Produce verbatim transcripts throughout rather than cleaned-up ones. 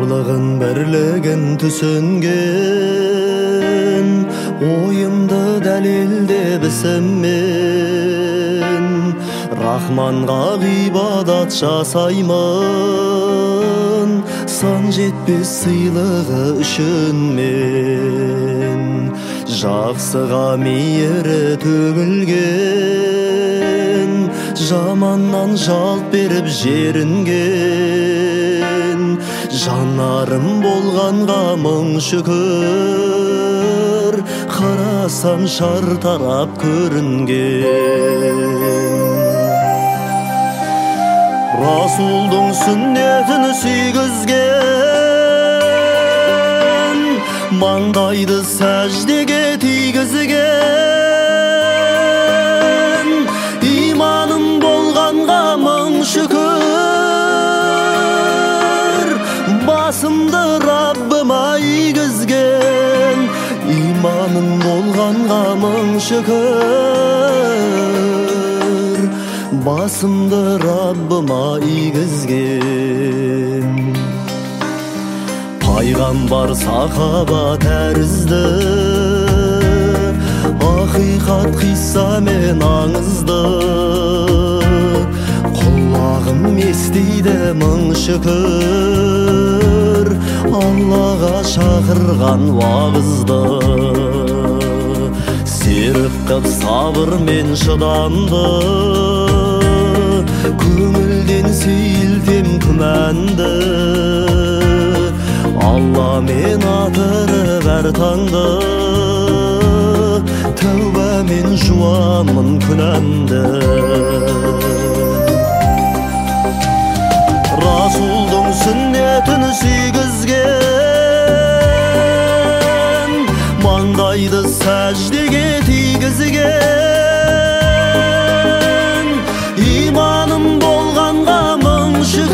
барлығын бірлігін түсінген, ойымды дәлелдеп ісіммен Рахманға ғибадат жасаймын, сан жетпес сыйлығы үшін мен. Жақсыға мейірі төгілген, жаманнан жалт беріп жерінген, жанарым болғанға мың шүкір, қарасам шар тарап көрінген. Расулдың сүннетін сүйгізген, маңдайды сәждеге тигізген, иманым болғанға мың шүкір, басымды Раббыма игізген, иманым болғанға мың шүкір, басымды Раббыма игізген. Пайғамбар сахаба тәрізді, ақиқат қиссамен аңызды, құлағым естиді мың шүкір, Аллаға шақырған уағызды. Серік қып сабыр мен шыданды, көңілден сейілтем күмәнді, Алла мен атырып әр таңды, тәуба мен жуамын күнәмді. Расулдың сүннетін сүйгізген, маңдайды сәждеге тигізген, иманым болғанға мың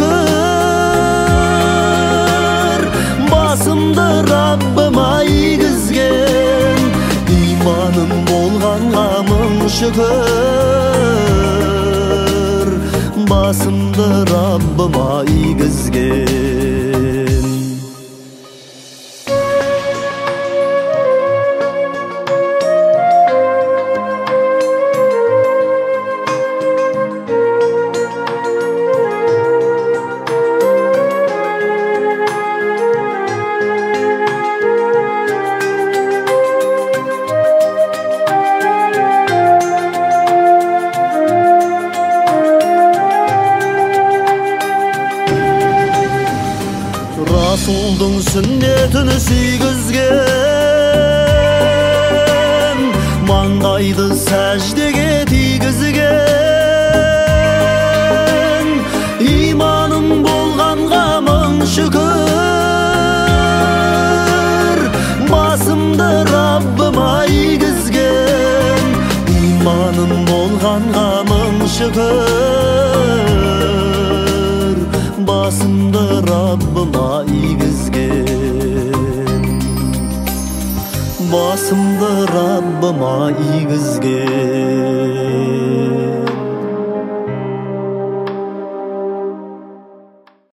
шүкір, басымды Раббыма игізген, иманым болғанға мың шүкір, басымды Раббыма игізген. Расулдың сүннетін сүйгізген, маңдайды сәждеге тигізген, иманым болғанға мың шүкір, басымды Раббыма игізген, иманым болғанға мың шүкір, басымды Раббыма игізген, басымды Раббыма игізген.